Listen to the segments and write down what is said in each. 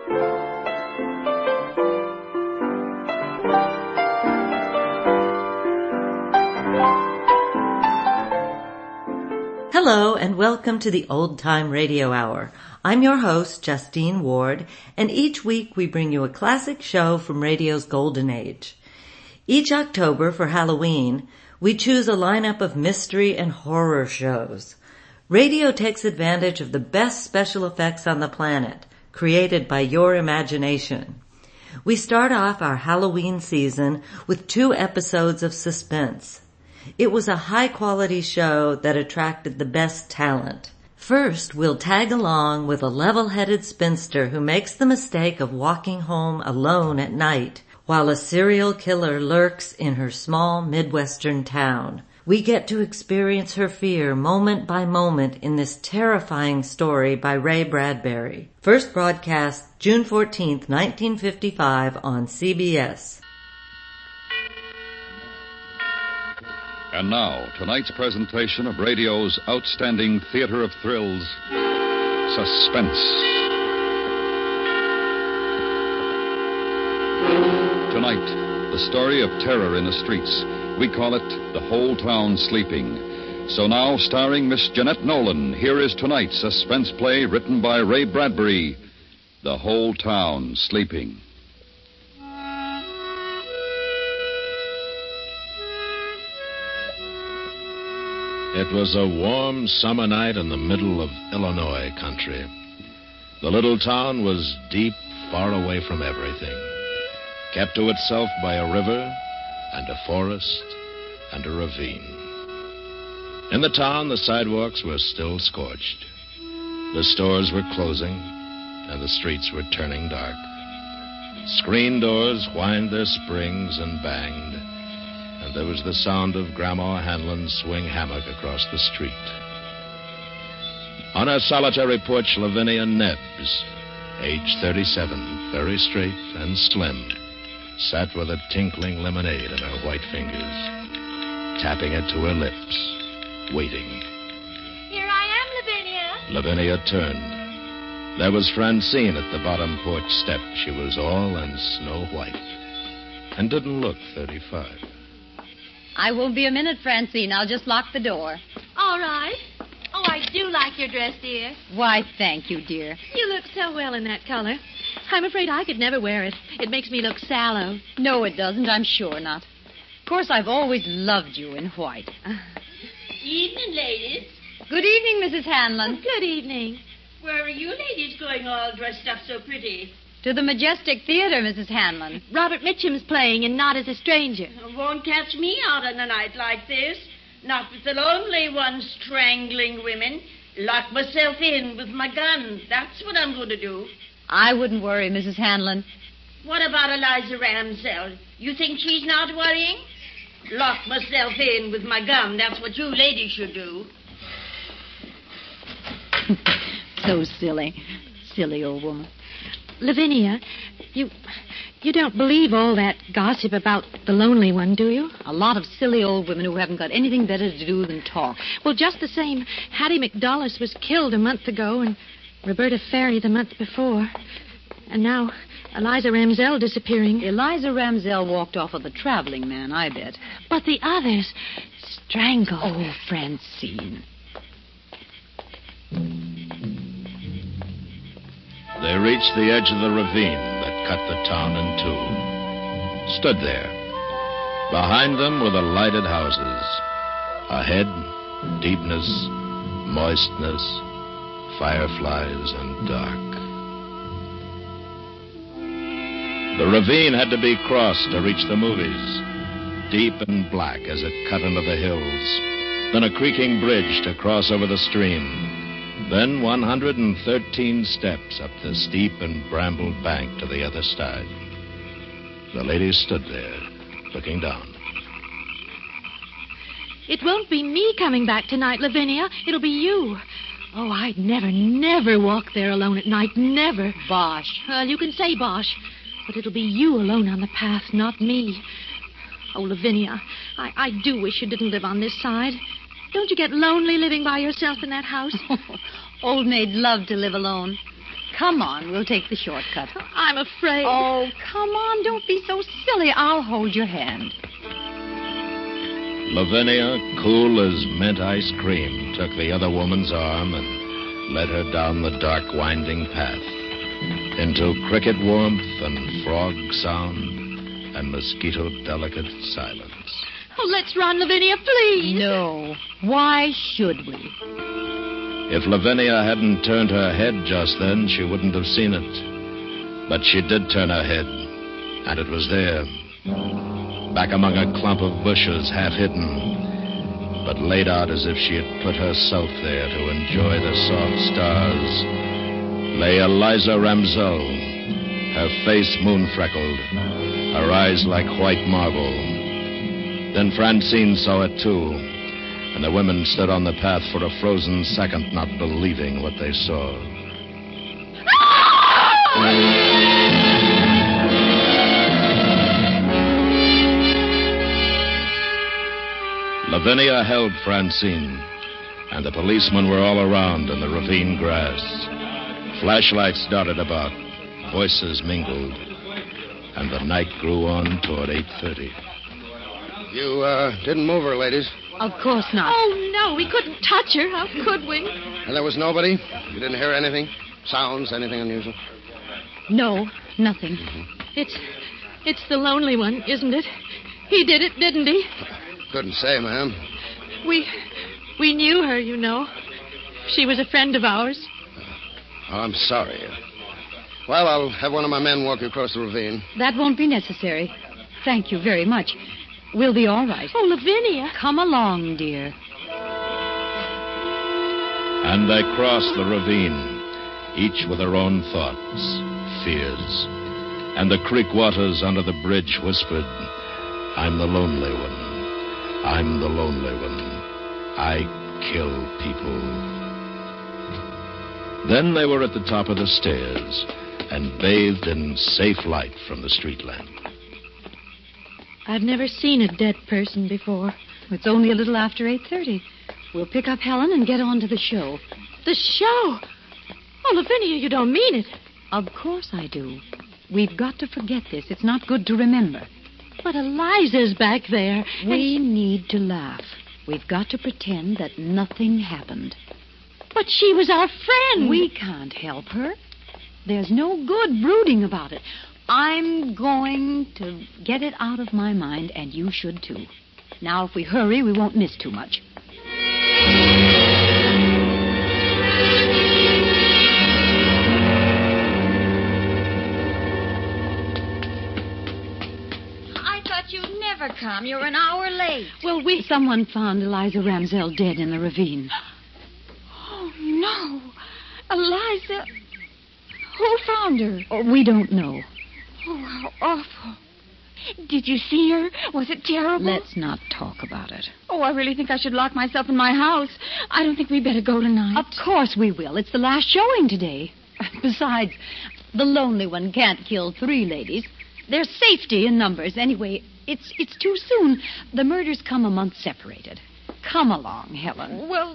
Hello and welcome to the Old Time Radio Hour. I'm your host, Justine Ward, and each week we bring you a classic show from radio's golden age. Each October for Halloween, we choose a lineup of mystery and horror shows. Radio takes advantage of the best special effects on the planet, created by your imagination. We start off our Halloween season with 2 episodes of suspense. It was a high-quality show that attracted the best talent. First, we'll tag along with a level-headed spinster who makes the mistake of walking home alone at night while a serial killer lurks in her small Midwestern town. We get to experience her fear moment by moment in this terrifying story by Ray Bradbury. First broadcast June 14th, 1955 on CBS. And now, tonight's presentation of radio's outstanding theater of thrills, Suspense. Tonight, the story of terror in the streets. We call it The Whole Town Sleeping. So now, starring Miss Jeanette Nolan, here is tonight's suspense play written by Ray Bradbury, The Whole Town Sleeping. It was a warm summer night in the middle of Illinois country. The little town was deep, far away from everything, kept to itself by a river and a forest and a ravine. In the town, the sidewalks were still scorched. The stores were closing, and the streets were turning dark. Screen doors whined their springs and banged, and there was the sound of Grandma Hanlon's swing hammock across the street. On her solitary porch, Lavinia Nebbs, age 37, very straight and slim, sat with a tinkling lemonade in her white fingers, tapping it to her lips, waiting. Here I am, Lavinia. Lavinia turned. There was Francine at the bottom porch step. She was all in snow white and didn't look 35. I won't be a minute, Francine. I'll just lock the door. All right. Oh, I do like your dress, dear. Why, thank you, dear. You look so well in that color. I'm afraid I could never wear it. It makes me look sallow. No, it doesn't. I'm sure not. Of course, I've always loved you in white. Evening, ladies. Good evening, Mrs. Hanlon. Good evening. Where are you ladies going all dressed up so pretty? To the Majestic Theater, Mrs. Hanlon. Robert Mitchum's playing and Not as a Stranger. Won't catch me out on a night like this. Not with the lonely one strangling women. Lock myself in with my gun. That's what I'm going to do. I wouldn't worry, Mrs. Hanlon. What about Eliza Ramsell? You think she's not worrying? Lock myself in with my gun. That's what you ladies should do. So silly. Silly old woman. Lavinia, you don't believe all that gossip about the lonely one, do you? A lot of silly old women who haven't got anything better to do than talk. Well, just the same, Hattie McDullis was killed a month ago and Roberta Ferry the month before. And now Eliza Ramsell disappearing. Eliza Ramsell walked off with a traveling man, I bet. But the others, strangled. Oh, Francine. They reached the edge of the ravine that cut the town in two. Stood there. Behind them were the lighted houses. Ahead, deepness, moistness, fireflies, and dark. The ravine had to be crossed to reach the movies, deep and black as it cut into the hills. Then a creaking bridge to cross over the stream. Then 113 steps up the steep and brambled bank to the other side. The ladies stood there, looking down. It won't be me coming back tonight, Lavinia. It'll be you. Oh, I'd never walk there alone at night. Never. Bosh. Well, you can say bosh. But it'll be you alone on the path, not me. Oh, Lavinia, I do wish you didn't live on this side. Don't you get lonely living by yourself in that house? Old maid loved to live alone. Come on, we'll take the shortcut. I'm afraid. Oh, come on, don't be so silly. I'll hold your hand. Lavinia, cool as mint ice cream, took the other woman's arm and led her down the dark, winding path into cricket warmth and frog sound and mosquito-delicate silence. Oh, let's run, Lavinia, please. No. Why should we? If Lavinia hadn't turned her head just then, she wouldn't have seen it. But she did turn her head, and it was there, back among a clump of bushes, half hidden, but laid out as if she had put herself there to enjoy the soft stars, lay Eliza Ramsell, her face moon-freckled, her eyes like white marble. Then Francine saw it, too, and the women stood on the path for a frozen second, not believing what they saw. Lavinia held Francine, and the policemen were all around in the ravine grass. Flashlights darted about, voices mingled, and the night grew on toward 8:30. You, didn't move her, ladies. Of course not. Oh, no, we couldn't touch her. How could we? And there was nobody? You didn't hear anything? Sounds, anything unusual? No, nothing. It's the lonely one, isn't it? He did it, didn't he? Couldn't say, ma'am. We knew her, you know. She was a friend of ours. Oh, I'm sorry. Well, I'll have one of my men walk you across the ravine. That won't be necessary. Thank you very much. We'll be all right. Oh, Lavinia. Come along, dear. And they crossed the ravine, each with her own thoughts, fears. And the creek waters under the bridge whispered, I'm the lonely one. I'm the lonely one. I kill people. Then they were at the top of the stairs and bathed in safe light from the street lamp. I've never seen a dead person before. It's only a little after 8:30. We'll pick up Helen and get on to the show. The show? Oh, Lavinia, you don't mean it. Of course I do. We've got to forget this. It's not good to remember. But Eliza's back there. We need to laugh. We've got to pretend that nothing happened. But she was our friend. We can't help her. There's no good brooding about it. I'm going to get it out of my mind, and you should, too. Now, if we hurry, we won't miss too much. I thought you'd never come. You're an hour late. Well, someone found Eliza Ramsell dead in the ravine. Oh, no. Eliza. Who found her? Oh, we don't know. Oh, how awful. Did you see her? Was it terrible? Let's not talk about it. Oh, I really think I should lock myself in my house. I don't think we'd better go tonight. Of course we will. It's the last showing today. Besides, the lonely one can't kill 3 ladies. There's safety in numbers. Anyway, it's too soon. The murders come a month separated. Come along, Helen. Well,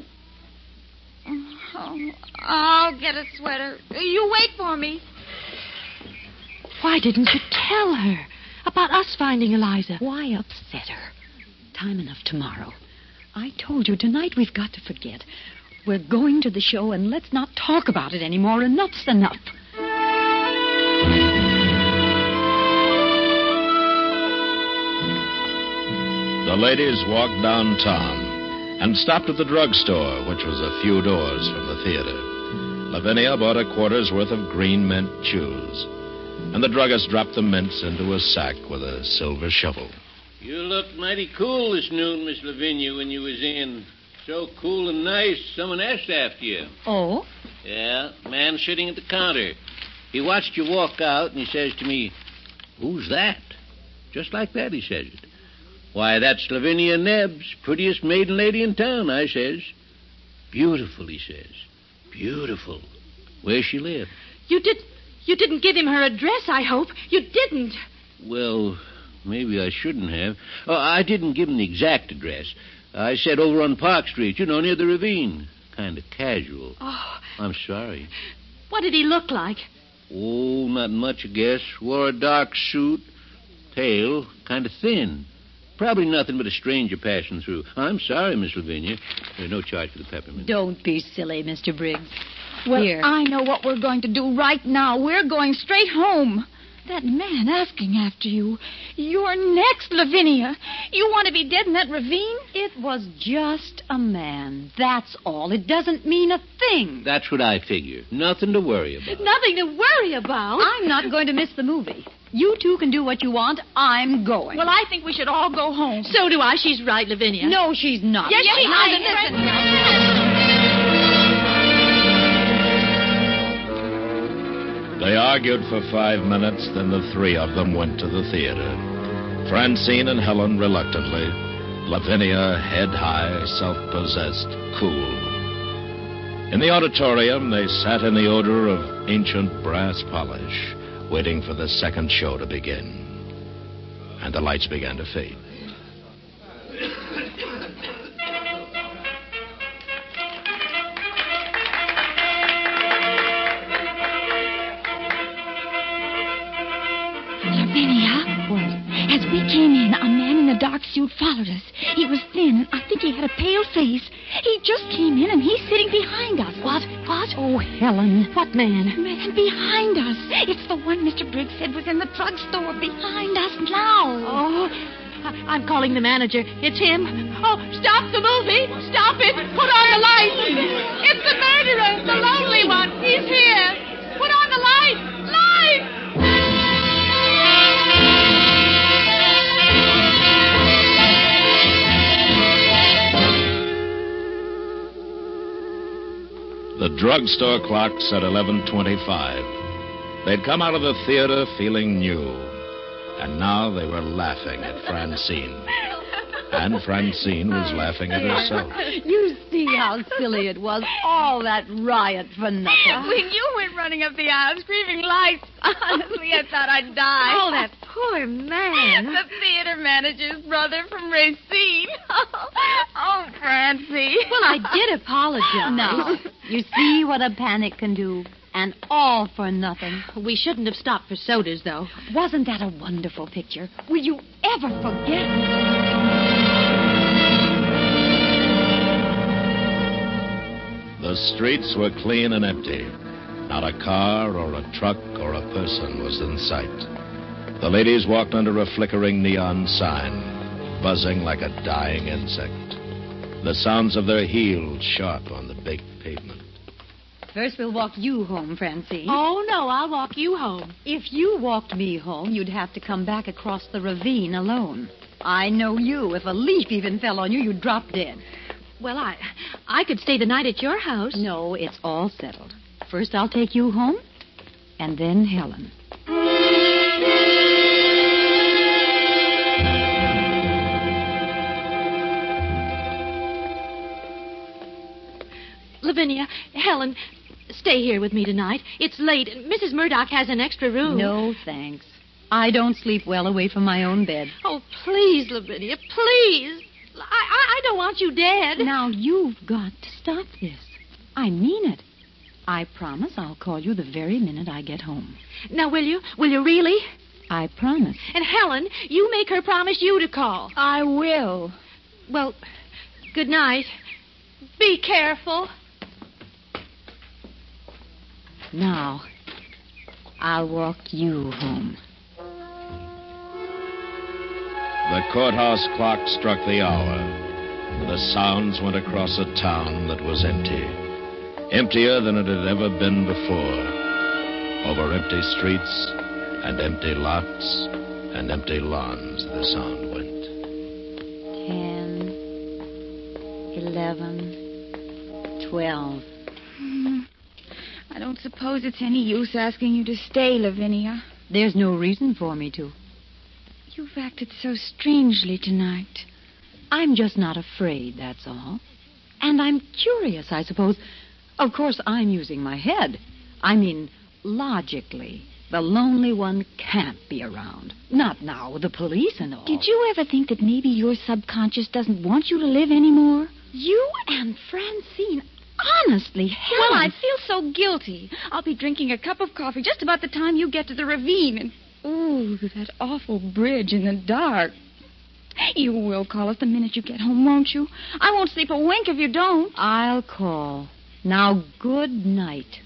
I'll get a sweater. You wait for me. Why didn't you tell her about us finding Eliza? Why upset her? Time enough tomorrow. I told you, tonight we've got to forget. We're going to the show, and let's not talk about it anymore. Enough's enough. The ladies walked downtown and stopped at the drugstore, which was a few doors from the theater. Lavinia bought a quarter's worth of green mint chews, and the druggist dropped the mints into a sack with a silver shovel. You looked mighty cool this noon, Miss Lavinia, when you was in. So cool and nice, someone asked after you. Oh? Yeah, man sitting at the counter. He watched you walk out, and he says to me, "Who's that?" Just like that, he says it. "Why, that's Lavinia Nebbs, prettiest maiden lady in town," I says. "Beautiful," he says. "Beautiful. Where she live?" You didn't give him her address, I hope. You didn't. Well, maybe I shouldn't have. Oh, I didn't give him the exact address. I said over on Park Street, near the ravine. Kind of casual. Oh. I'm sorry. What did he look like? Oh, not much, I guess. Wore a dark suit, pale, kind of thin. Probably nothing but a stranger passing through. I'm sorry, Miss Lavinia. There's no charge for the peppermint. Don't be silly, Mr. Briggs. Well, Here. I know what we're going to do right now. We're going straight home. That man asking after you. You're next, Lavinia. You want to be dead in that ravine? It was just a man. That's all. It doesn't mean a thing. That's what I figure. Nothing to worry about. Nothing to worry about. I'm not going to miss the movie. You two can do what you want. I'm going. Well, I think we should all go home. So do I. She's right, Lavinia. No, she's not. Yes, she is. Listen. They argued for 5 minutes, then the three of them went to the theater. Francine and Helen reluctantly. Lavinia, head high, self-possessed, cool. In the auditorium, they sat in the odor of ancient brass polish, waiting for the second show to begin. And the lights began to fade. Lavinia, as we came in, a man in a dark suit followed us. He was thin. I think he had a pale face. He just came in, and he's sitting behind us. What? Oh, Helen. What man? Man behind us. It's the one Mr. Briggs said was in the drugstore behind us now. Oh, I'm calling the manager. It's him. Oh, stop the movie. Stop it. Put on the lights. It's the murderer, the lonely one. He's here. Put on the lights. Lights! The drugstore clock said 11:25. They'd come out of the theater feeling new. And now they were laughing at Francine. And Francine was laughing at herself. You see how silly it was. All that riot for nothing. When you went running up the aisle screaming lights, honestly, I thought I'd die. Oh, that poor man. The theater manager's brother from Racine. Oh, Francie. Well, I did apologize. Now, you see what a panic can do. And all for nothing. We shouldn't have stopped for sodas, though. Wasn't that a wonderful picture? Will you ever forget? The streets were clean and empty. Not a car or a truck or a person was in sight. The ladies walked under a flickering neon sign, buzzing like a dying insect. The sounds of their heels sharp on the baked pavement. First, we'll walk you home, Francine. Oh, no, I'll walk you home. If you walked me home, you'd have to come back across the ravine alone. I know you. If a leaf even fell on you, you'd drop dead. Well, I could stay the night at your house. No, it's all settled. First, I'll take you home, and then Helen. Lavinia, Helen, stay here with me tonight. It's late. Mrs. Murdoch has an extra room. No, thanks. I don't sleep well away from my own bed. Oh, please, Lavinia, please. I don't want you dead. Now, you've got to stop this. I mean it. I promise I'll call you the very minute I get home. Now, will you? Will you really? I promise. And, Helen, you make her promise you to call. I will. Well, good night. Be careful. Now, I'll walk you home. The courthouse clock struck the hour. The sounds went across a town that was empty. Emptier than it had ever been before. Over empty streets and empty lots and empty lawns, the sound went. 10, 11, 12. I don't suppose it's any use asking you to stay, Lavinia. There's no reason for me to. You've acted so strangely tonight. I'm just not afraid, that's all. And I'm curious, I suppose. Of course, I'm using my head. I mean, logically, the lonely one can't be around. Not now with the police and all. Did you ever think that maybe your subconscious doesn't want you to live anymore? You and Francine, Honestly, Helen. Well, I feel so guilty. I'll be drinking a cup of coffee just about the time you get to the ravine. And, ooh, that awful bridge in the dark. You will call us the minute you get home, won't you? I won't sleep a wink if you don't. I'll call. Now, good night.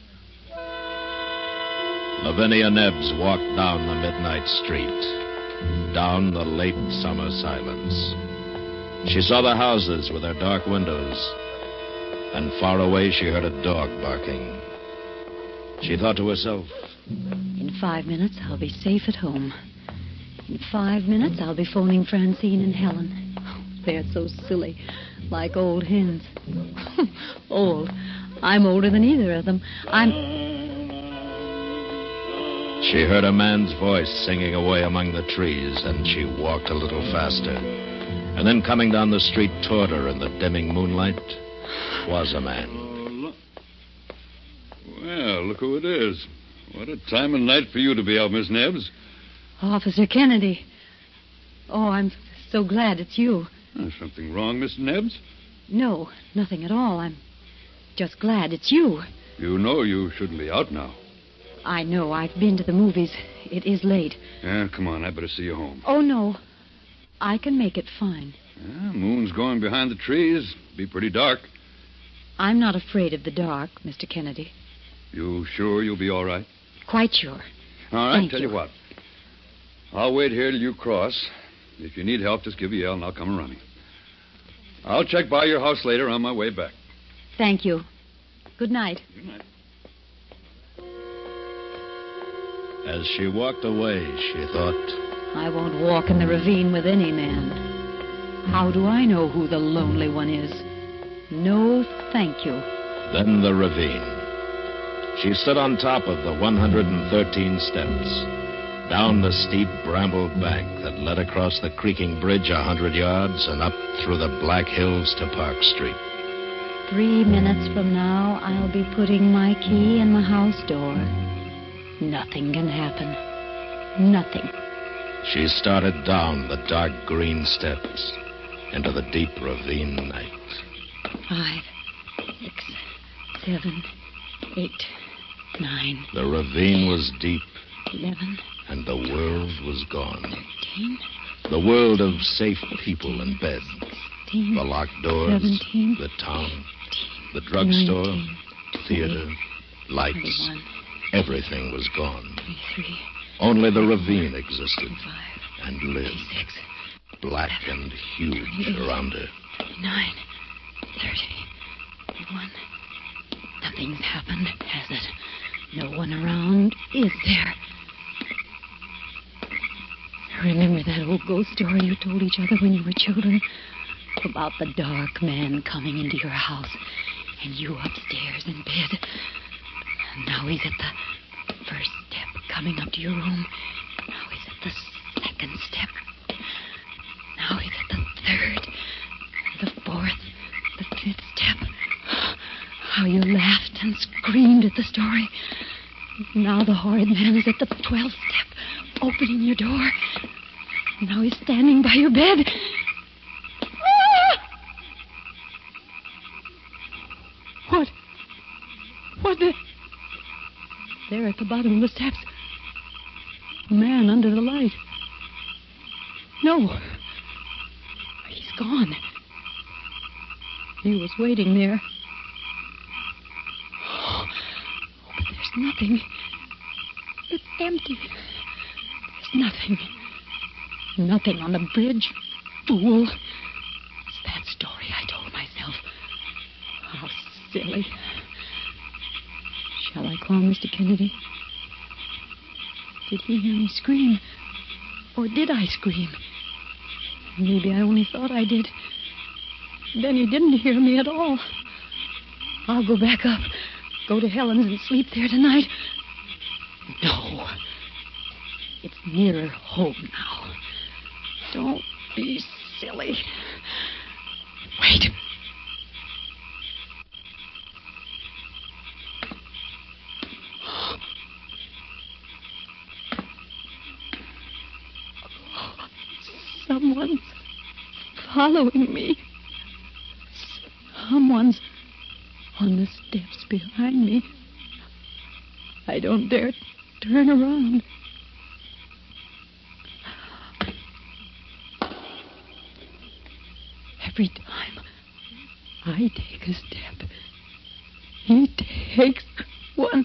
Lavinia Nebbs walked down the midnight street, down the late summer silence. She saw the houses with their dark windows, and far away she heard a dog barking. She thought to herself, In 5 minutes, I'll be safe at home. In 5 minutes, I'll be phoning Francine and Helen. Oh, they're so silly, like old hens. Old. I'm older than either of them. She heard a man's voice singing away among the trees, and she walked a little faster. And then coming down the street toward her in the dimming moonlight was a man. Well, look who it is. What a time of night for you to be out, Miss Nebbs. Officer Kennedy. Oh, I'm so glad it's you. Something wrong, Miss Nebbs? No, nothing at all. I'm just glad it's you. You know you shouldn't be out now. I know. I've been to the movies. It is late. Yeah, come on. I better see you home. Oh, no. I can make it fine. Yeah, moon's going behind the trees. Be pretty dark. I'm not afraid of the dark, Mr. Kennedy. You sure you'll be all right? Quite sure. All right, Thank tell you what. I'll wait here till you cross. If you need help, just give a yell and I'll come running. I'll check by your house later on my way back. Thank you. Good night. Good night. As she walked away, she thought, I won't walk in the ravine with any man. How do I know who the lonely one is? No, thank you. Then the ravine. She stood on top of the 113 steps, down the steep bramble bank that led across the creaking bridge 100 yards and up through the black hills to Park Street. 3 minutes from now, I'll be putting my key in the house door. Nothing can happen. Nothing. She started down the dark green steps into the deep ravine night. 5, 6, 7, 8, 9. The ravine was deep, 11. and the world was gone. 13. The world of safe people in beds. 16. The locked doors. 17. The town. The drugstore. 19, Theater. Lights. 21. Everything was gone. 23. Only the ravine existed 25. and lived, 26. black and huge around her. 29. 30. 31. Nothing's happened, has it? No one around, is there? Remember that old ghost story you told each other when you were children? About the dark man coming into your house and you upstairs in bed. And now he's at the first step coming up to your room. Now he's at the second step. Now he's at the third, the fourth, the fifth step. How you laughed and screamed at the story. Now the horrid man is at the 12th step, opening your door. Now he's standing by your bed. Ah! What the... There at the bottom of the steps. A man under the light. No. He's gone. He was waiting there. Oh, but there's nothing. It's empty. There's nothing. Nothing on the bridge. Fool. It's that story I told myself. How silly. Shall I call Mr. Kennedy? Did he hear me scream? Or did I scream? Maybe I only thought I did. Then he didn't hear me at all. I'll go back up. Go to Helen's and sleep there tonight. No. It's nearer home now. Don't be silly. Wait. Someone's following me. Someone's on the steps behind me. I don't dare turn around. Every time I take a step, he takes one.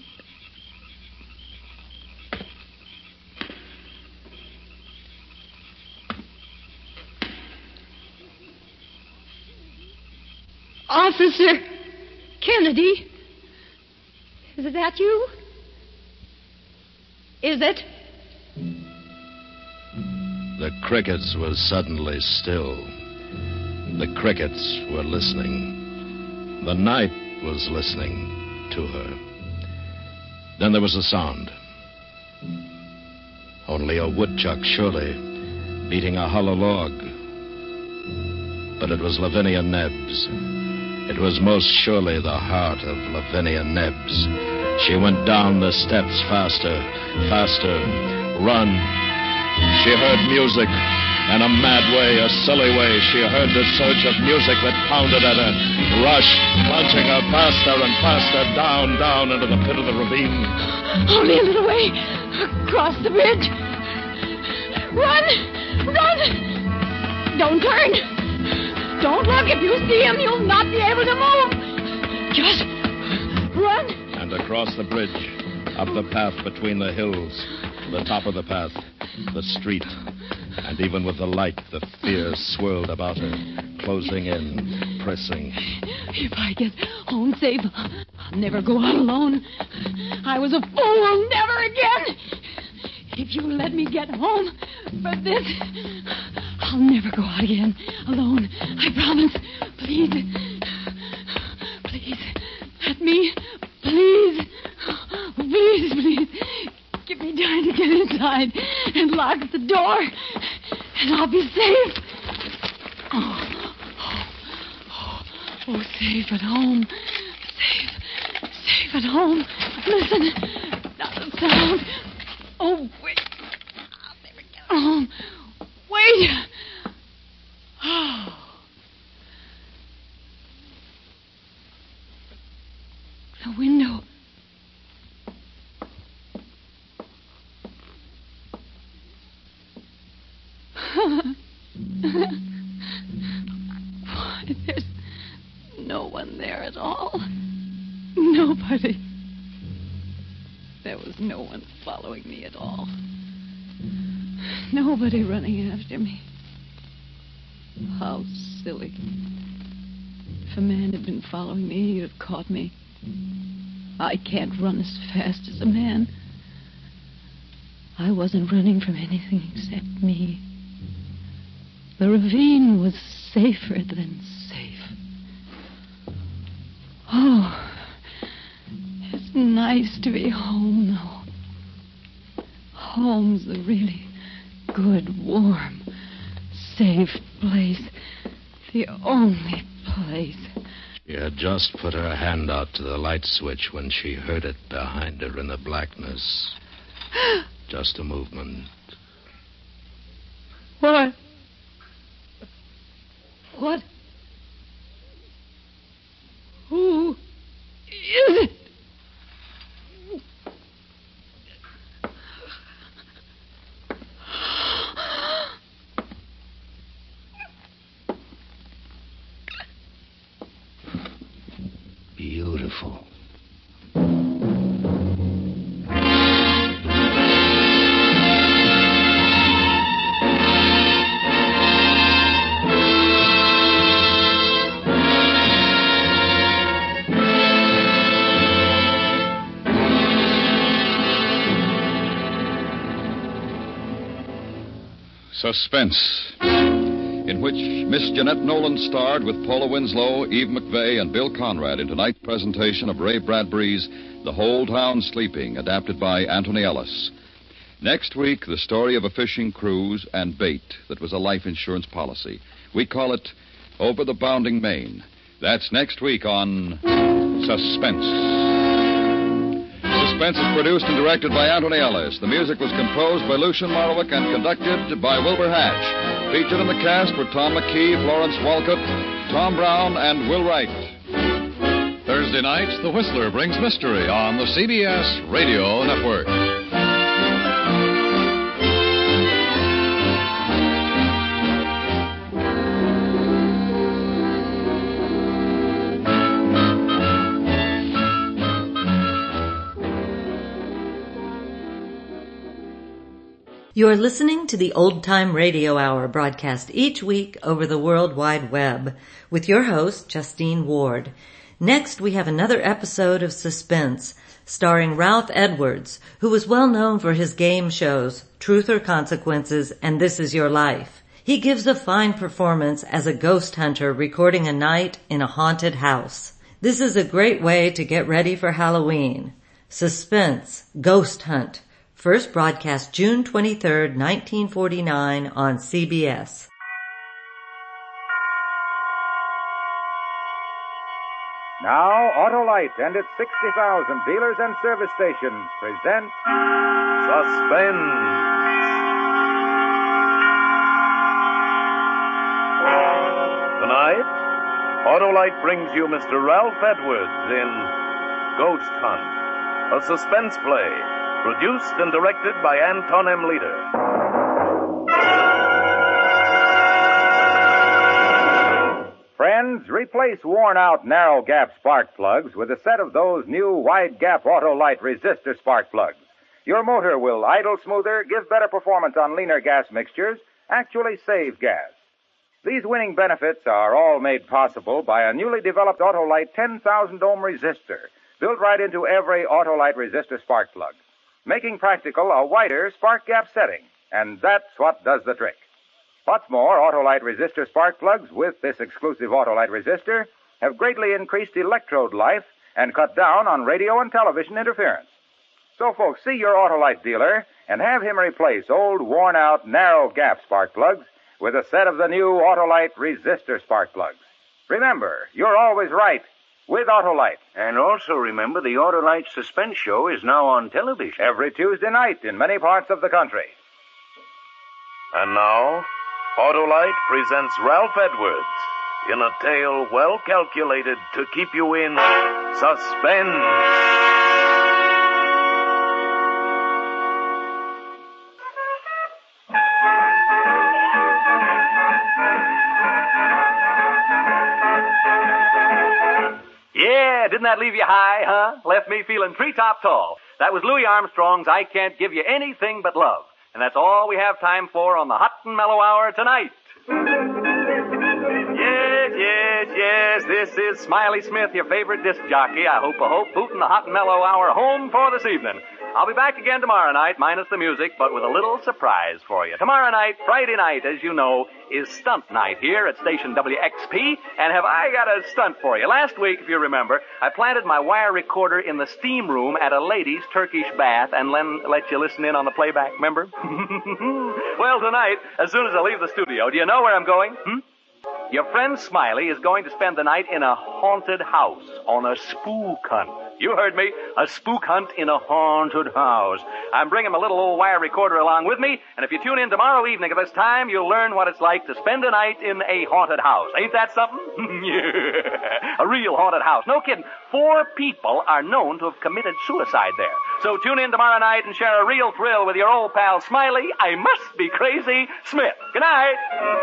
Officer Kennedy, is that you? Is it? The crickets were suddenly still. The crickets were listening. The night was listening to her. Then there was a sound. Only a woodchuck, surely, beating a hollow log. But it was Lavinia Nebbs. It was most surely the heart of Lavinia Nebbs. She went down the steps faster, faster. Run. She heard music. In a mad way, a silly way, she heard the surge of music that pounded at her, rushed, plunging her faster and faster down, down into the pit of the ravine. Only a little way. Across the bridge. Run! Run! Don't turn! Don't look. If you see him, you'll not be able to move. Just run. And across the bridge, up the path between the hills, to the top of the path, the street. And even with the light, the fear swirled about her, closing in, pressing. If I get home safe, I'll never go out alone. I was a fool. Never again. If you let me get home for this, I'll never go out again alone. I promise. Please. Please. Let me. Please. Please, please. Give me time to get inside and lock the door, and I'll be safe. Oh, safe at home. Safe at home. Listen. Not a sound. Oh, wait. I'll never get home. Wait. Oh. The window. Why, there's no one there at all. Nobody. There was no one following me at all. Nobody running after me. How silly. If a man had been following me, he'd have caught me. I can't run as fast as a man. I wasn't running from anything except me. The ravine was safer than safe. Oh, it's nice to be home, though. Home's a really good, warm, safe place. The only place. She had just put her hand out to the light switch when she heard it behind her in the blackness. Just a movement. What? What? Who is it? Beautiful. Suspense, in which Miss Jeanette Nolan starred with Paula Winslow, Eve McVeigh, and Bill Conrad in tonight's presentation of Ray Bradbury's The Whole Town Sleeping, adapted by Anthony Ellis. Next week, the story of a fishing cruise and bait that was a life insurance policy. We call it Over the Bounding Main. That's next week on Suspense. Suspense is produced and directed by Anthony Ellis. The music was composed by Lucien Morawick and conducted by Wilbur Hatch. Featured in the cast were Tom McKee, Florence Walcott, Tom Brown, and Will Wright. Thursday Thursday night, The Whistler brings mystery on the CBS Radio Network. You're listening to the Old Time Radio Hour, broadcast each week over the World Wide Web, with your host, Justine Ward. Next, we have another episode of Suspense, starring Ralph Edwards, who was well known for his game shows, Truth or Consequences and This Is Your Life. He gives a fine performance as a ghost hunter recording a night in a haunted house. This is a great way to get ready for Halloween. Suspense, Ghost Hunt. First broadcast June 23rd, 1949 on CBS. Now, Autolite and its 60,000 dealers and service stations present Suspense. Tonight, Autolite brings you Mr. Ralph Edwards in Ghost Hunt, a suspense play. Produced and directed by Anton M. Leader. Friends, replace worn-out narrow-gap spark plugs with a set of those new wide-gap Autolite resistor spark plugs. Your motor will idle smoother, give better performance on leaner gas mixtures, actually save gas. These winning benefits are all made possible by a newly developed Autolite 10,000 ohm resistor, built right into every Autolite resistor spark plug, making practical a wider spark gap setting, and that's what does the trick. What's more, Autolite resistor spark plugs with this exclusive Autolite resistor have greatly increased electrode life and cut down on radio and television interference. So, folks, see your Autolite dealer and have him replace old, worn-out, narrow-gap spark plugs with a set of the new Autolite resistor spark plugs. Remember, you're always right with Autolite. And also remember, the Autolite Suspense Show is now on television. Every Tuesday night in many parts of the country. And now, Autolite presents Ralph Edwards in a tale well calculated to keep you in suspense. Didn't that leave you high, huh? Left me feeling treetop tall. That was Louis Armstrong's I Can't Give You Anything But Love. And that's all we have time for on the Hot and Mellow Hour tonight. Yes, this is Smiley Smith, your favorite disc jockey. I hope, booting the Hot and Mellow Hour home for this evening. I'll be back again tomorrow night, minus the music, but with a little surprise for you. Tomorrow night, Friday night, as you know, is stunt night here at station WXP, and have I got a stunt for you. Last week, if you remember, I planted my wire recorder in the steam room at a lady's Turkish bath and let you listen in on the playback, remember? Well, tonight, as soon as I leave the studio, do you know where I'm going? Your friend Smiley is going to spend the night in a haunted house on a spook hunt. You heard me, a spook hunt in a haunted house. I'm bringing my little old wire recorder along with me, and if you tune in tomorrow evening at this time, you'll learn what it's like to spend a night in a haunted house. Ain't that something? Yeah, a real haunted house. No kidding. 4 people are known to have committed suicide there. So tune in tomorrow night and share a real thrill with your old pal Smiley, I Must Be Crazy, Smith. Good night.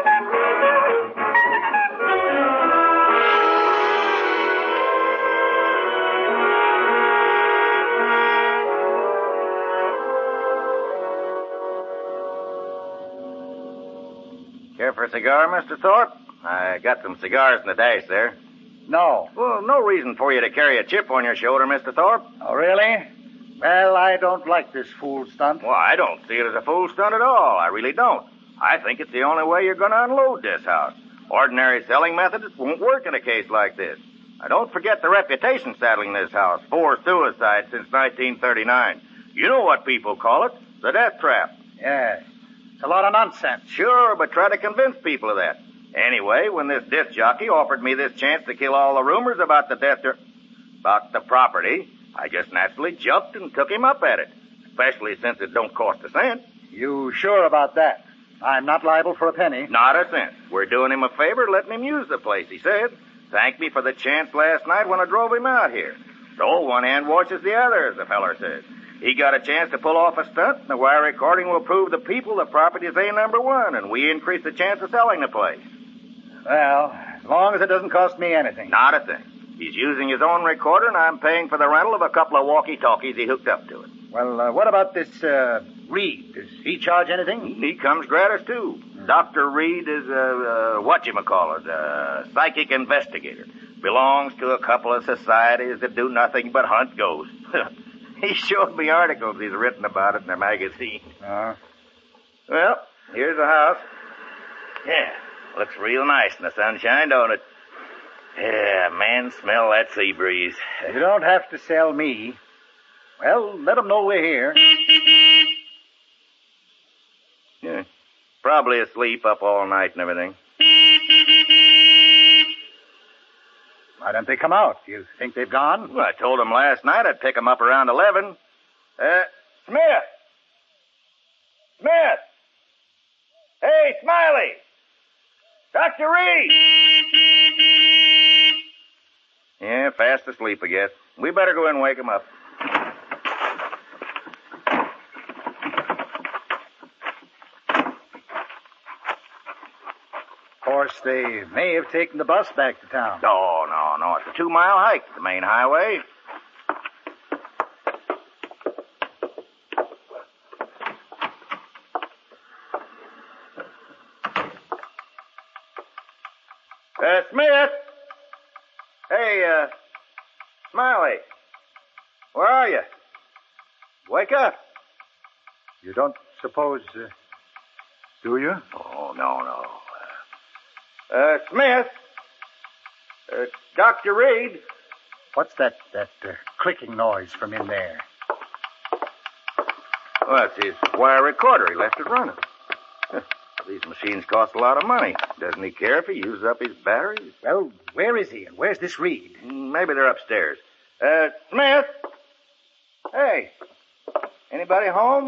Care for a cigar, Mr. Thorpe? I got some cigars in the dash there. No. Well, no reason for you to carry a chip on your shoulder, Mr. Thorpe. Oh, really? Well, I don't like this fool stunt. Well, I don't see it as a fool stunt at all. I really don't. I think it's the only way you're going to unload this house. Ordinary selling methods won't work in a case like this. Now, don't forget the reputation saddling this house. 4 suicides since 1939. You know what people call it. The death trap. Yes. It's a lot of nonsense. Sure, but try to convince people of that. Anyway, when this disc jockey offered me this chance to kill all the rumors about the about the property, I just naturally jumped and took him up at it. Especially since it don't cost a cent. You sure about that? I'm not liable for a penny. Not a cent. We're doing him a favor letting him use the place, he said. Thanked me for the chance last night when I drove him out here. So one hand washes the other, as the feller says. He got a chance to pull off a stunt, and the wire recording will prove the people the property is A1, and we increase the chance of selling the place. Well, as long as it doesn't cost me anything. Not a thing. He's using his own recorder, and I'm paying for the rental of a couple of walkie-talkies he hooked up to it. Well, what about this, Reed? Does he charge anything? He comes gratis, too. Dr. Reed is a psychic investigator. Belongs to a couple of societies that do nothing but hunt ghosts. He showed me articles he's written about it in their magazine. Well, here's the house. Yeah, looks real nice in the sunshine, don't it? Yeah, man, smell that sea breeze. You don't have to sell me. Well, let them know we're here. Yeah, probably asleep up all night and everything. Why don't they come out? You think they've gone? Well, I told them last night I'd pick them up around 11. Smith! Smith! Hey, Smiley! Dr. Reed! Yeah, fast asleep, I guess. We better go in and wake him up. Of course, they may have taken the bus back to town. Oh, no. It's a 2-mile hike to the main highway. Smith! Hey, Smiley. Where are you? Wake up. You don't suppose, do you? Oh, no. Smith. Dr. Reed. What's that clicking noise from in there? Well, it's his wire recorder. He left it running. These machines cost a lot of money. Doesn't he care if he uses up his batteries? Well, where is he, and where's this Reed? Maybe they're upstairs. Smith? Hey, anybody home?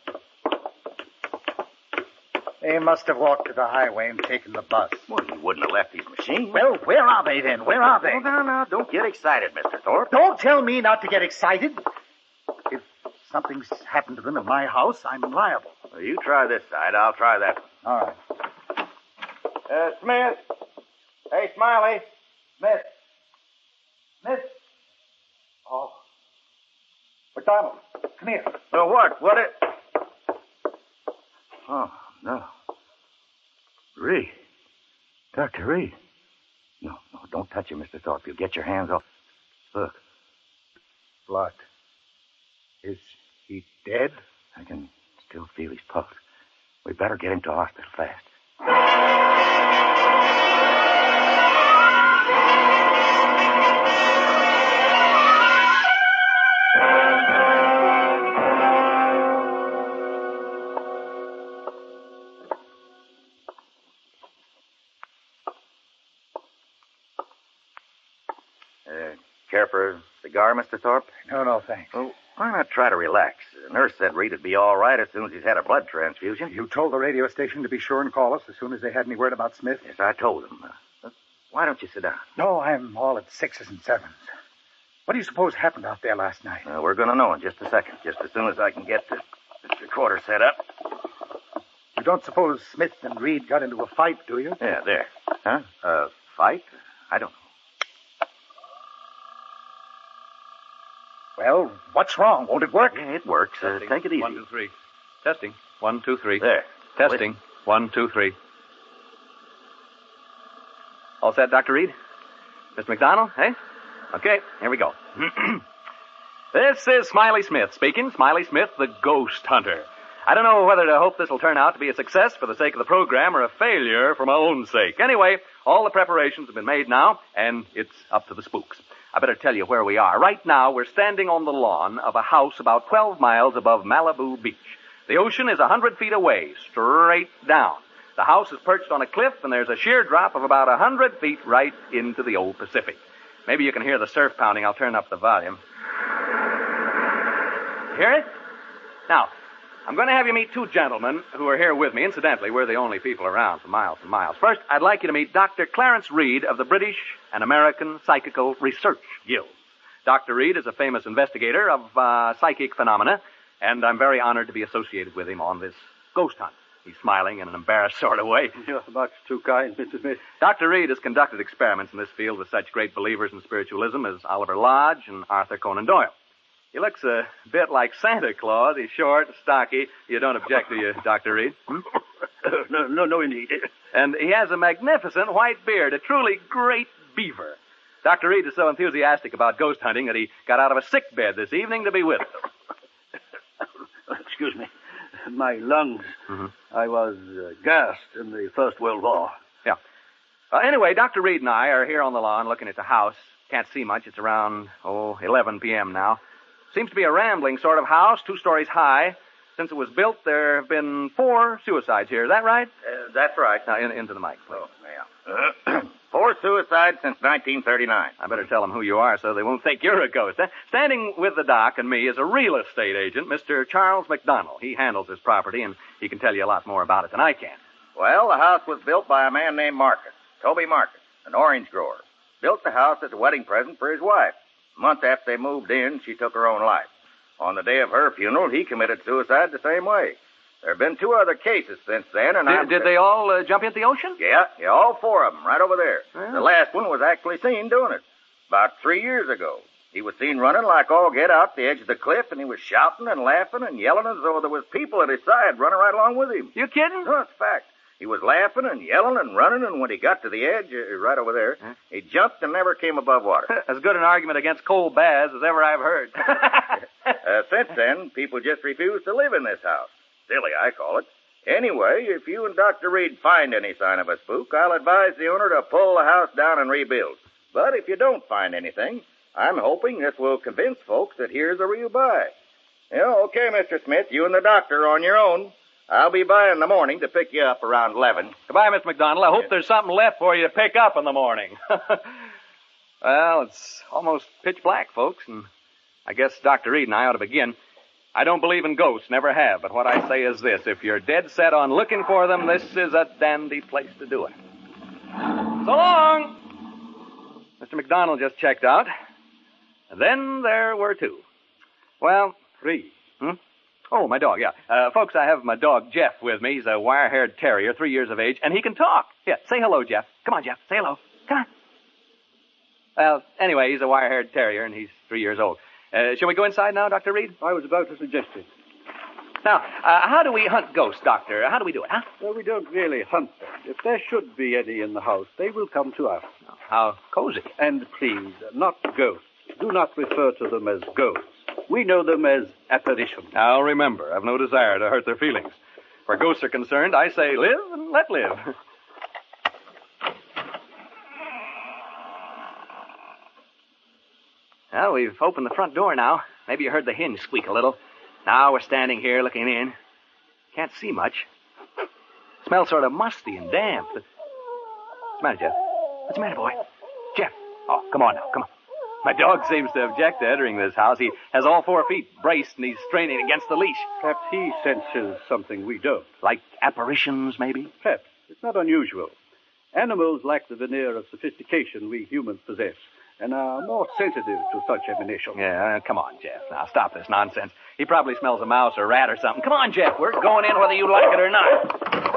They must have walked to the highway and taken the bus. Well, he wouldn't have left his machine. Well, where are they then? Where are they? Now, don't get excited, Mr. Thorpe. Don't tell me not to get excited. If something's happened to them in my house, I'm liable. Well, you try this side. I'll try that one. All right. Smith. Hey, Smiley. Smith. Oh. McDonald, come here. Well, what? Oh, no. Reed. Dr. Reed. No, don't touch him, Mr. Thorpe. You'll get your hands off. Look. Blood. Is he dead? I can still feel his pulse. We better get him to hospital fast. Care for a cigar, Mr. Thorpe? No, thanks. Well, why not try to relax? The nurse said Reed would be all right as soon as he's had a blood transfusion. You told the radio station to be sure and call us as soon as they had any word about Smith? Yes, I told them. Why don't you sit down? No, I'm all at 6s and 7s. What do you suppose happened out there last night? We're going to know in just a second, just as soon as I can get this recorder set up. You don't suppose Smith and Reed got into a fight, do you? Yeah, there. Huh? A fight? I don't know. Well, what's wrong? Won't it work? Yeah, it works. Take it easy. 1, 2, 3. Testing. 1, 2, 3. There. Testing. 1, 2, 3. All set, Dr. Reed? Mr. McDonald, eh? Okay, here we go. This is Smiley Smith speaking. Smiley Smith, the ghost hunter. I don't know whether to hope this will turn out to be a success for the sake of the program or a failure for my own sake. Anyway, all the preparations have been made now, and it's up to the spooks. I better tell you where we are. Right now, we're standing on the lawn of a house about 12 miles above Malibu Beach. The ocean is 100 feet away, straight down. The house is perched on a cliff, and there's a sheer drop of about 100 feet right into the old Pacific. Maybe you can hear the surf pounding. I'll turn up the volume. Hear it? Now, I'm going to have you meet two gentlemen who are here with me. Incidentally, we're the only people around for miles and miles. First, I'd like you to meet Dr. Clarence Reed of the British and American Psychical Research Guilds. Dr. Reed is a famous investigator of psychic phenomena, and I'm very honored to be associated with him on this ghost hunt. He's smiling in an embarrassed sort of way. You're much too kind, Mr. Smith. Dr. Reed has conducted experiments in this field with such great believers in spiritualism as Oliver Lodge and Arthur Conan Doyle. He looks a bit like Santa Claus. He's short, stocky. You don't object, do you, Dr. Reed? No, indeed. And he has a magnificent white beard, a truly great beaver. Dr. Reed is so enthusiastic about ghost hunting that he got out of a sick bed this evening to be with us. Excuse me. My lungs. I was gassed in the First World War. Yeah. Anyway, Dr. Reed and I are here on the lawn looking at the house. Can't see much. It's around, 11 p.m. now. Seems to be a rambling sort of house, 2 stories high. Since it was built, there have been 4 suicides here. Is that right? That's right. Now, into the mic, please. Oh, yeah. 4 suicides since 1939. I better tell them who you are so they won't think you're a ghost. Standing with the doc and me is a real estate agent, Mr. Charles McDonald. He handles this property, and he can tell you a lot more about it than I can. Well, the house was built by a man named Marcus, Toby Marcus, an orange grower. Built the house as a wedding present for his wife. A month after they moved in, she took her own life. On the day of her funeral, he committed suicide the same way. There have been 2 other cases since then, and Did they all jump into the ocean? Yeah, all 4 of them, right over there. Yeah. The last one was actually seen doing it. About 3 years ago. He was seen running like all get out the edge of the cliff, and he was shouting and laughing and yelling as though there was people at his side running right along with him. You kidding? No, it's a fact. He was laughing and yelling and running, and when he got to the edge, right over there, he jumped and never came above water. As good an argument against cold baths as ever I've heard. Since then, people just refuse to live in this house. Silly, I call it. Anyway, if you and Dr. Reed find any sign of a spook, I'll advise the owner to pull the house down and rebuild. But if you don't find anything, I'm hoping this will convince folks that here's a real buy. Okay, Mr. Smith, you and the doctor are on your own. I'll be by in the morning to pick you up around 11. Goodbye, Miss McDonald. I hope there's something left for you to pick up in the morning. Well, it's almost pitch black, folks, and I guess Dr. Reed and I ought to begin. I don't believe in ghosts, never have, but what I say is this. If you're dead set on looking for them, this is a dandy place to do it. So long! Mr. McDonald just checked out. And then there were 2. Well, 3. Oh, my dog, yeah. Folks, I have my dog, Jeff, with me. He's a wire-haired terrier, 3 years of age, and he can talk. Yeah, say hello, Jeff. Come on, Jeff, say hello. Come on. Well, anyway, he's a wire-haired terrier, and he's 3 years old. Shall we go inside now, Dr. Reed? I was about to suggest it. Now, how do we hunt ghosts, Doctor? How do we do it, huh? Well, we don't really hunt them. If there should be any in the house, they will come to us. Oh, how cozy. And please, not ghosts. Do not refer to them as ghosts. We know them as apparitions. Now, remember, I've no desire to hurt their feelings. Where ghosts are concerned, I say live and let live. Well, we've opened the front door now. Maybe you heard the hinge squeak a little. Now we're standing here looking in. Can't see much. Smells sort of musty and damp. What's the matter, Jeff? What's the matter, boy? Jeff. Oh, come on now, come on. My dog seems to object to entering this house. He has all 4 feet braced, and he's straining against the leash. Perhaps he senses something we don't. Like apparitions, maybe? Perhaps. It's not unusual. Animals lack the veneer of sophistication we humans possess, and are more sensitive to such emanations. Yeah, come on, Jeff. Now, stop this nonsense. He probably smells a mouse or rat or something. Come on, Jeff. We're going in whether you like it or not.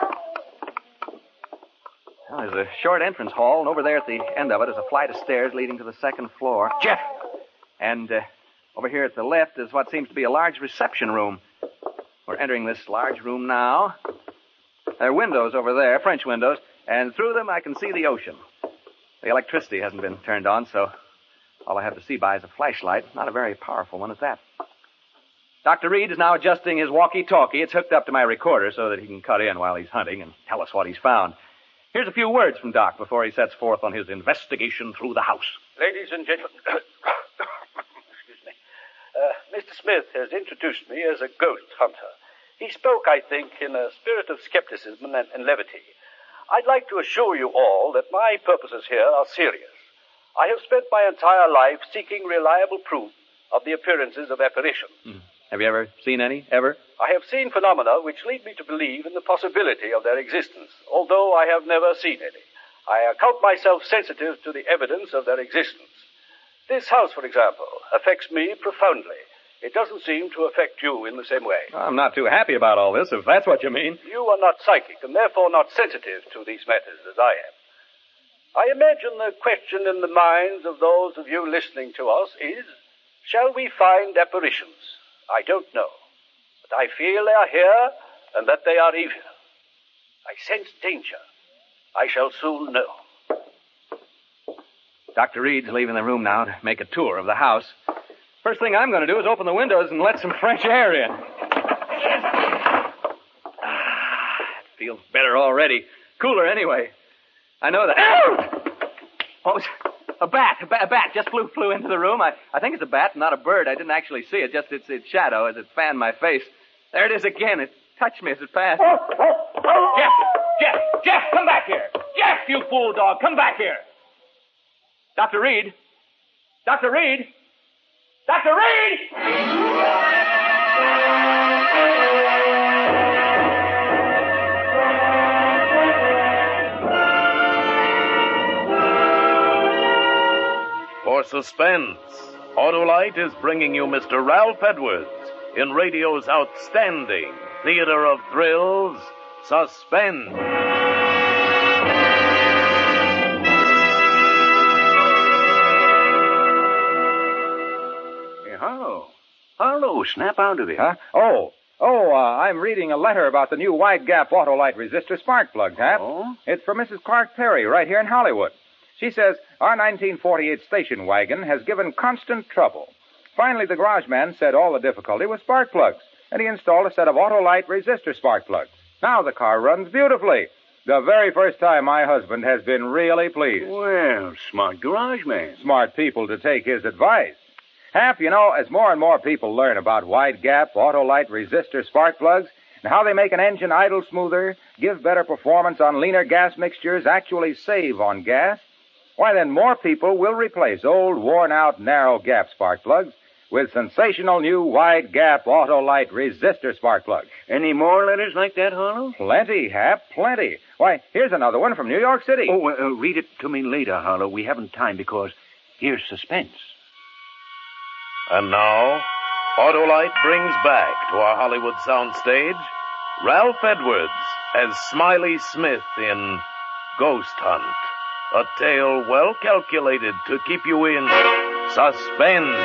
Well, there's a short entrance hall, and over there at the end of it is a flight of stairs leading to the 2nd floor. Jeff! And over here at the left is what seems to be a large reception room. We're entering this large room now. There are windows over there, French windows, and through them I can see the ocean. The electricity hasn't been turned on, so all I have to see by is a flashlight. Not a very powerful one at that. Dr. Reed is now adjusting his walkie-talkie. It's hooked up to my recorder so that he can cut in while he's hunting and tell us what he's found. Here's a few words from Doc before he sets forth on his investigation through the house. Ladies and gentlemen, excuse me. Mr. Smith has introduced me as a ghost hunter. He spoke, I think, in a spirit of skepticism and levity. I'd like to assure you all that my purposes here are serious. I have spent my entire life seeking reliable proof of the appearances of apparitions. Have you ever seen any? Ever? I have seen phenomena which lead me to believe in the possibility of their existence, although I have never seen any. I account myself sensitive to the evidence of their existence. This house, for example, affects me profoundly. It doesn't seem to affect you in the same way. I'm not too happy about all this, if that's what you mean. You are not psychic, and therefore not sensitive to these matters as I am. I imagine the question in the minds of those of you listening to us is, shall we find apparitions? I don't know. But I feel they are here, and that they are evil. I sense danger. I shall soon know. Dr. Reed's leaving the room now to make a tour of the house. First thing I'm going to do is open the windows and let some fresh air in. It feels better already. Cooler anyway. I know that. What was a bat? A bat just flew into the room. I think it's a bat, not a bird. I didn't actually see it. Just its shadow as it fanned my face. There it is again. It touched me as it passed. Jeff, come back here. Jeff, you fool dog, come back here. Dr. Reed. Dr. Reed. Dr. Reed! For suspense, Autolite is bringing you Mr. Ralph Edwards in radio's outstanding theater of thrills, Suspense. Hello, snap out of it. Huh? I'm reading a letter about the new wide gap Autolite resistor spark plug, Hap. Oh? It's from Mrs. Clark Perry right here in Hollywood. She says, our 1948 station wagon has given constant trouble. Finally, the garage man said all the difficulty was spark plugs, and he installed a set of Autolite resistor spark plugs. Now the car runs beautifully. The very first time my husband has been really pleased. Well, smart garage man. Smart people to take his advice. Hap, you know, as more and more people learn about wide gap Autolite resistor spark plugs and how they make an engine idle smoother, give better performance on leaner gas mixtures, actually save on gas, why then more people will replace old, worn-out, narrow gap spark plugs with sensational new wide gap Autolite resistor spark plugs. Any more letters like that, Harlow? Plenty, Hap, plenty. Why, here's another one from New York City. Read it to me later, Harlow. We haven't time because here's suspense. And now, Autolite brings back to our Hollywood soundstage Ralph Edwards as Smiley Smith in Ghost Hunt, a tale well calculated to keep you in suspense.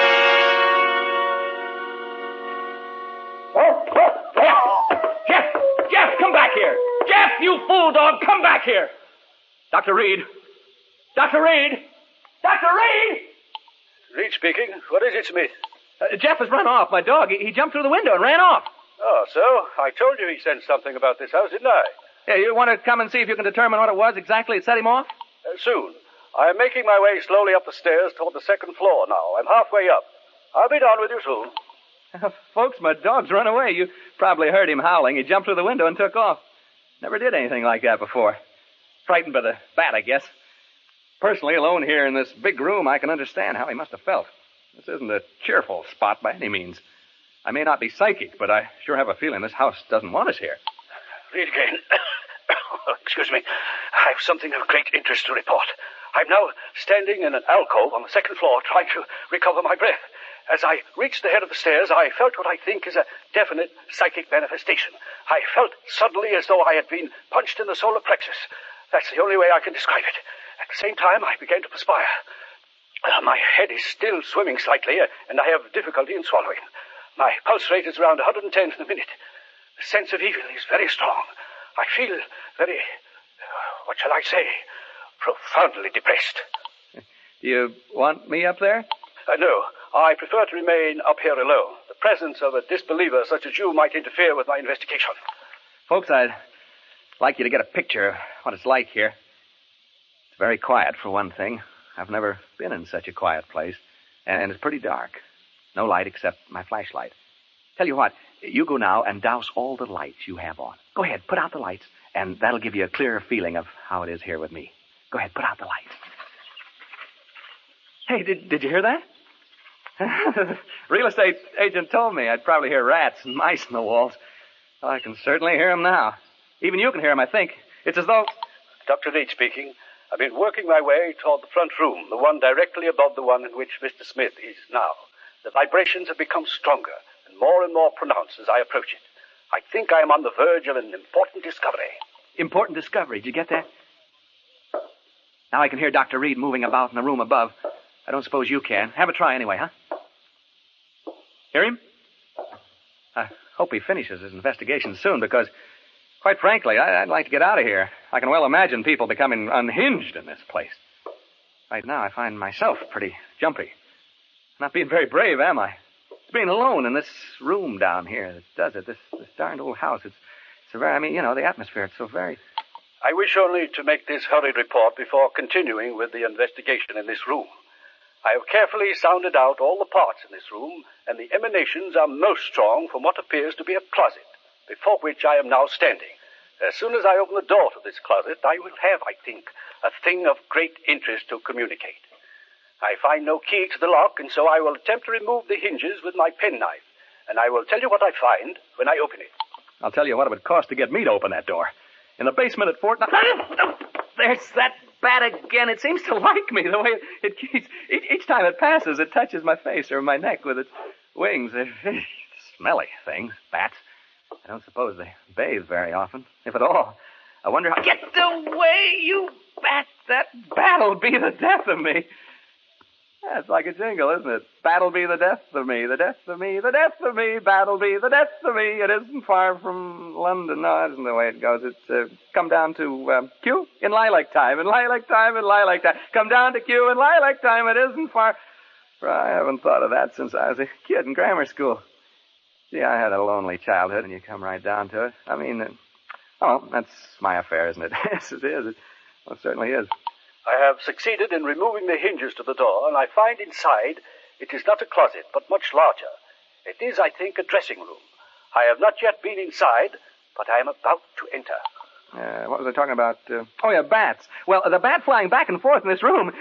Jeff, come back here. Jeff, you fool dog, come back here. Dr. Reed. Dr. Reed. Dr. Reed! Reed speaking. What is it, Smith? Jeff has run off. My dog, he jumped through the window and ran off. Oh, so? I told you he sensed something about this house, didn't I? Yeah, you want to come and see if you can determine what it was exactly that set him off? Soon. I am making my way slowly up the stairs toward the second floor now. I'm halfway up. I'll be down with you soon. Folks, my dog's run away. You probably heard him howling. He jumped through the window and took off. Never did anything like that before. Frightened by the bat, I guess. Personally, alone here in this big room, I can understand how he must have felt. This isn't a cheerful spot by any means. I may not be psychic, but I sure have a feeling this house doesn't want us here. Read again. Excuse me. I have something of great interest to report. I'm now standing in an alcove on the second floor trying to recover my breath. As I reached the head of the stairs, I felt what I think is a definite psychic manifestation. I felt suddenly as though I had been punched in the solar plexus. That's the only way I can describe it. At the same time, I began to perspire. My head is still swimming slightly, and I have difficulty in swallowing. My pulse rate is around 110 in a minute. The sense of evil is very strong. I feel very, what shall I say, profoundly depressed. Do you want me up there? No, I prefer to remain up here alone. The presence of a disbeliever such as you might interfere with my investigation. Folks, I'd like you to get a picture of what it's like here. It's very quiet, for one thing. I've never been in such a quiet place. And it's pretty dark. No light except my flashlight. Tell you what, you go now and douse all the lights you have on. Go ahead, put out the lights, and that'll give you a clearer feeling of how it is here with me. Go ahead, put out the lights. Hey, did you hear that? Real estate agent told me I'd probably hear rats and mice in the walls. Well, I can certainly hear them now. Even you can hear them, I think. It's as though... Dr. Reed speaking. I've been working my way toward the front room, the one directly above the one in which Mr. Smith is now. The vibrations have become stronger and more pronounced as I approach it. I think I am on the verge of an important discovery. Important discovery. Did you get that? Now I can hear Dr. Reed moving about in the room above. I don't suppose you can. Have a try anyway, huh? Hear him? I hope he finishes his investigation soon, because, quite frankly, I'd like to get out of here. I can well imagine people becoming unhinged in this place. Right now, I find myself pretty jumpy. Not being very brave, am I? Being alone in this room down here that does it. This darned old house. It's a very, the atmosphere. It's so very... I wish only to make this hurried report before continuing with the investigation in this room. I have carefully sounded out all the parts in this room, and the emanations are most strong from what appears to be a closet, before which I am now standing. As soon as I open the door to this closet, I will have, I think, a thing of great interest to communicate. I find no key to the lock, and so I will attempt to remove the hinges with my penknife, and I will tell you what I find when I open it. I'll tell you what it would cost to get me to open that door. In the basement at Fort... There's that bat again. It seems to like me, the way it keeps... Each time it passes, it touches my face or my neck with its wings. They're smelly things, bats. I don't suppose they bathe very often, if at all. I wonder how... Get away, you bat! That bat'll be the death of me. Yeah, it's like a jingle, isn't it? Bat'll be the death of me, the death of me, the death of me, bat'll be the death of me. It isn't far from London. No, that isn't the way it goes. It's come down to Q in lilac time, in lilac time, in lilac time. Come down to Q in lilac time. It isn't far... I haven't thought of that since I was a kid in grammar school. See, I had a lonely childhood, and you come right down to it. That's my affair, isn't it? Yes, it is. It certainly is. I have succeeded in removing the hinges to the door, and I find inside it is not a closet, but much larger. It is, I think, a dressing room. I have not yet been inside, but I am about to enter. What was I talking about? Bats. Well, the bat flying back and forth in this room...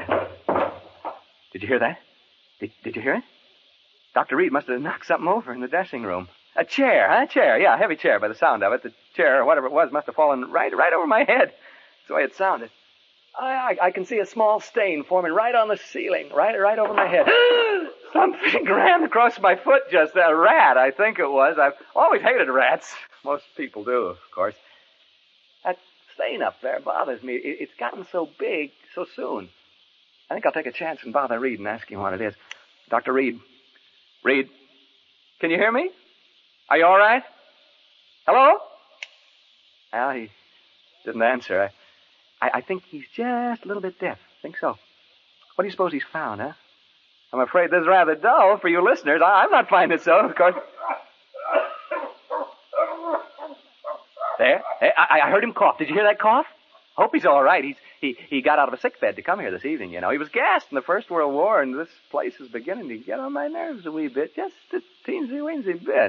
Did you hear that? Did you hear it? Dr. Reed must have knocked something over in the dressing room. A chair, huh? A chair, yeah, a heavy chair by the sound of it. The chair, or whatever it was, must have fallen right over my head. That's the way it sounded. I can see a small stain forming right on the ceiling, right over my head. Something ran across my foot just then. A rat, I think it was. I've always hated rats. Most people do, of course. That stain up there bothers me. It's gotten so big so soon. I think I'll take a chance and bother Reed and ask him what it is. Dr. Reed. Reed, can you hear me? Are you all right? Hello? Well, he didn't answer. I think he's just a little bit deaf. I think so. What do you suppose he's found, huh? I'm afraid this is rather dull for you listeners. I'm not finding it so, of course. There. I heard him cough. Did you hear that cough? I hope he's all right. He got out of a sick bed to come here this evening, you know. He was gassed in the First World War, and this place is beginning to get on my nerves a wee bit. Just a teensy-weensy bit.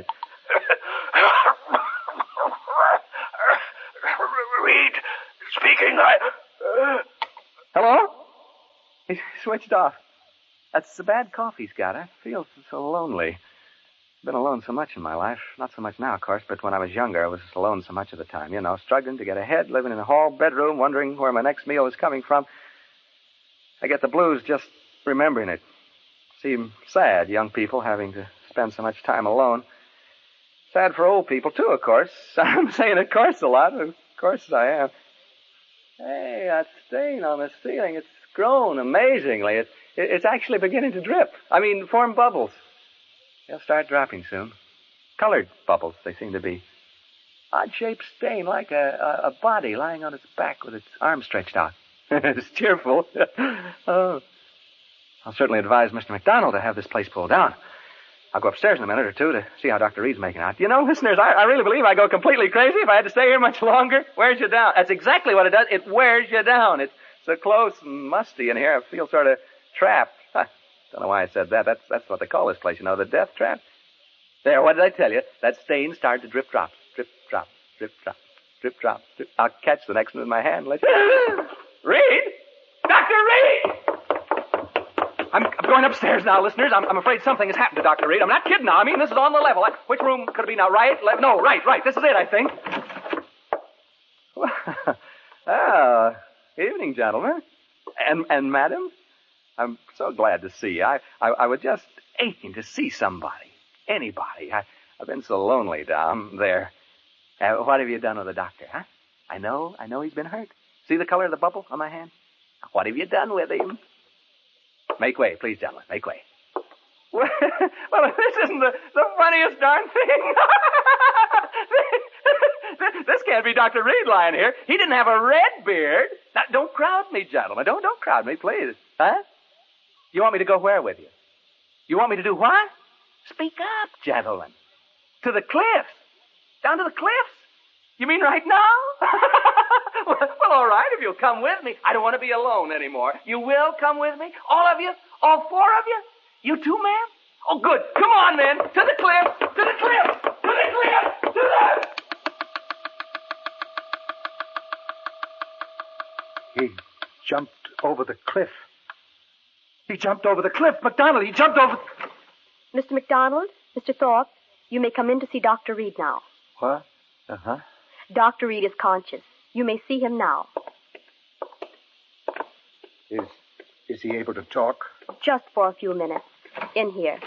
Reed speaking. Hello? He switched off. That's the bad cough he's got. I feel so lonely. Been alone so much in my life. Not so much now, of course, but when I was younger, I was alone so much of the time. You know, struggling to get ahead, living in a hall bedroom, wondering where my next meal was coming from. I get the blues just remembering it. Seem sad, young people having to spend so much time alone. Sad for old people, too, of course. I'm saying of course a lot. Of course I am. Hey, that stain on the ceiling, it's grown amazingly. It's actually beginning to drip. Form bubbles. They'll start dropping soon. Colored bubbles, they seem to be. Odd-shaped stain, like a body lying on its back with its arms stretched out. It's cheerful. Oh. I'll certainly advise Mr. McDonald to have this place pulled down. I'll go upstairs in a minute or two to see how Dr. Reed's making out. You know, listeners, I really believe I go completely crazy if I had to stay here much longer. Wears you down. That's exactly what it does. It wears you down. It's so close and musty in here. I feel sort of trapped. Don't know why I said that. That's what they call this place, you know, the death trap. There, what did I tell you? That stain started to drip drop. Drip drop. Drip drop. Drip drop. Drip. I'll catch the next one in my hand. Reed! Dr. Reed! I'm going upstairs now, listeners. I'm afraid something has happened to Dr. Reed. I'm not kidding now. I mean, this is on the level. Which room could it be now? Right? Left? No, right. This is it, I think. Evening, gentlemen. And madam? I'm so glad to see you. I was just aching to see somebody. Anybody. I've been so lonely down there. What have you done with the doctor, huh? I know he's been hurt. See the color of the bubble on my hand? What have you done with him? Make way, please, gentlemen. Make way. Well, this isn't the funniest darn thing. This can't be Dr. Reed lying here. He didn't have a red beard. Now, don't crowd me, gentlemen. Don't crowd me, please. Huh? You want me to go where with you? You want me to do what? Speak up, gentlemen. To the cliffs. Down to the cliffs? You mean right now? Well, all right, if you'll come with me. I don't want to be alone anymore. You will come with me? All of you? All four of you? You too, ma'am? Oh, good. Come on, then. To the cliff. To the cliff. To the cliff. To the... He jumped over the cliff. He jumped over the cliff. MacDonald, he jumped over... Mr. MacDonald, Mr. Thorpe, you may come in to see Dr. Reed now. What? Uh-huh. Dr. Reed is conscious. You may see him now. Is he able to talk? Just for a few minutes. In here.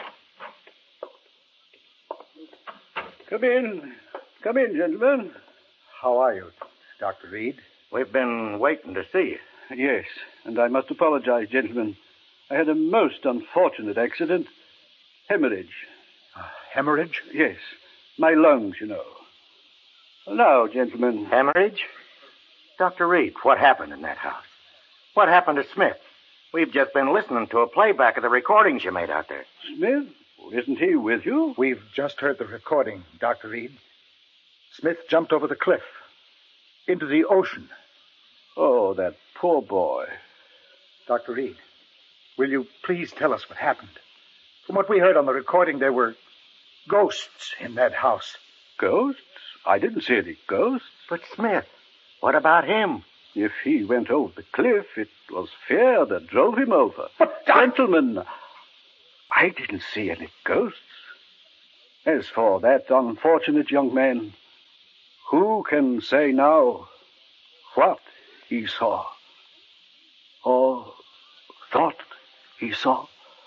Come in. Come in, gentlemen. How are you, Dr. Reed? We've been waiting to see you. Yes, and I must apologize, gentlemen. I had a most unfortunate accident. Hemorrhage. Hemorrhage? Yes. My lungs, you know. Now, gentlemen. Hemorrhage? Dr. Reed, what happened in that house? What happened to Smith? We've just been listening to a playback of the recordings you made out there. Smith? Well, isn't he with you? We've just heard the recording, Dr. Reed. Smith jumped over the cliff. Into the ocean. Oh, that poor boy. Dr. Reed, will you please tell us what happened? From what we heard on the recording, there were ghosts in that house. Ghosts? I didn't see any ghosts. But Smith, what about him? If he went over the cliff, it was fear that drove him over. But, gentlemen, I didn't see any ghosts. As for that unfortunate young man, who can say now what he saw or thought he saw?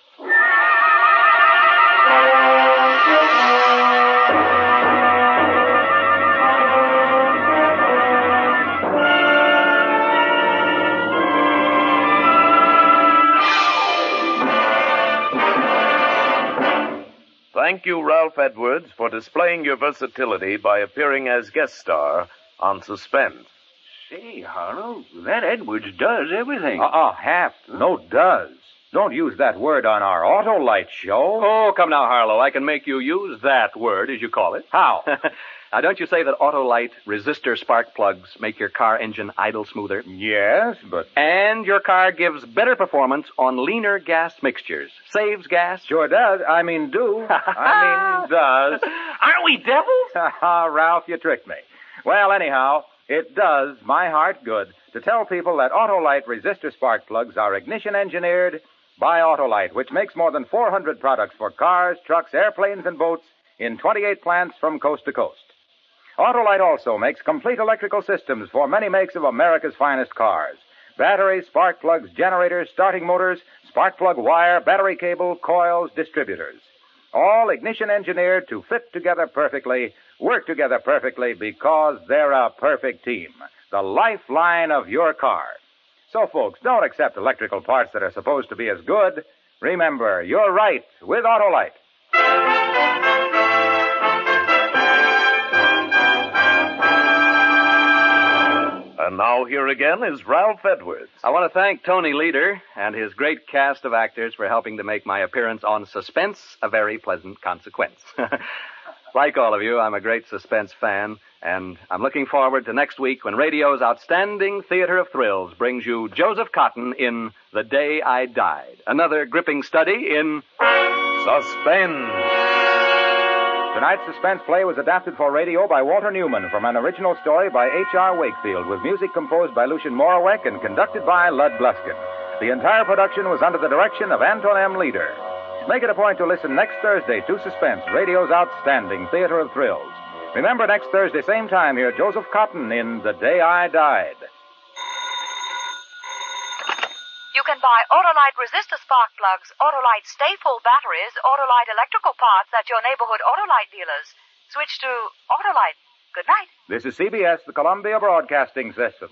Thank you, Ralph Edwards, for displaying your versatility by appearing as guest star on Suspense. Say, Harlow, that Edwards does everything. Half. No, does. Don't use that word on our Autolite show. Oh, come now, Harlow. I can make you use that word, as you call it. How? Now, don't you say that Autolite resistor spark plugs make your car engine idle smoother? Yes, but... And your car gives better performance on leaner gas mixtures. Saves gas. Sure does. Does. Aren't we devils? Ralph, you tricked me. Well, anyhow, it does my heart good to tell people that Autolite resistor spark plugs are ignition engineered by Autolite, which makes more than 400 products for cars, trucks, airplanes, and boats in 28 plants from coast to coast. Autolite also makes complete electrical systems for many makes of America's finest cars. Batteries, spark plugs, generators, starting motors, spark plug wire, battery cable, coils, distributors. All ignition engineered to fit together perfectly, work together perfectly because they're a perfect team. The lifeline of your car. So, folks, don't accept electrical parts that are supposed to be as good. Remember, you're right with Autolite. And now here again is Ralph Edwards. I want to thank Tony Leader and his great cast of actors for helping to make my appearance on Suspense a very pleasant consequence. Like all of you, I'm a great Suspense fan, and I'm looking forward to next week when radio's outstanding theater of thrills brings you Joseph Cotton in The Day I Died, another gripping study in Suspense. Tonight's Suspense play was adapted for radio by Walter Newman from an original story by H.R. Wakefield, with music composed by Lucien Morawek and conducted by Lud Gluskin. The entire production was under the direction of Anton M. Leader. Make it a point to listen next Thursday to Suspense, radio's outstanding theater of thrills. Remember, next Thursday, same time, hear Joseph Cotton in The Day I Died. You can buy Autolite resistor spark plugs, Autolite stay-full batteries, Autolite electrical parts at your neighborhood Autolite dealers. Switch to Autolite. Good night. This is CBS, the Columbia Broadcasting System.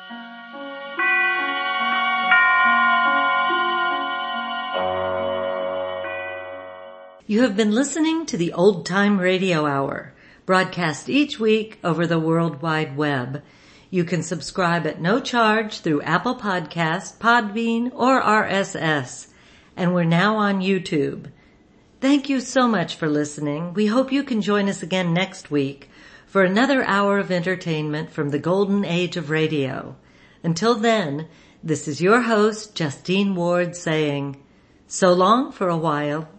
You have been listening to the Old Time Radio Hour, broadcast each week over the World Wide Web. You can subscribe at no charge through Apple Podcast, Podbean, or RSS. And we're now on YouTube. Thank you so much for listening. We hope you can join us again next week for another hour of entertainment from the golden age of radio. Until then, this is your host, Justine Ward, saying, so long for a while.